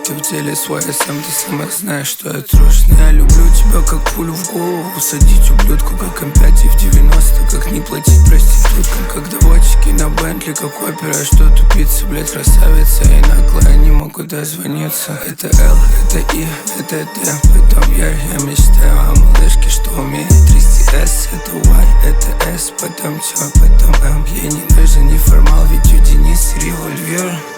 ты в деле свой, я сам, ты сама знаешь, что я трушный. Я люблю тебя как пулю в голову, садить ублюдку, как М5 и в 90. Как не платить проституткам, как доводчики на Бентли, как опера. Что тупица, блять, красавица и наглая, не могу дозвониться. Это Л, это И, это Д, потом я мечтаю о малышке, что умеет трясти С. Это Y, это S, потом чё, потом М. Ей не нужен неформал, ведь у Дениса револьвер.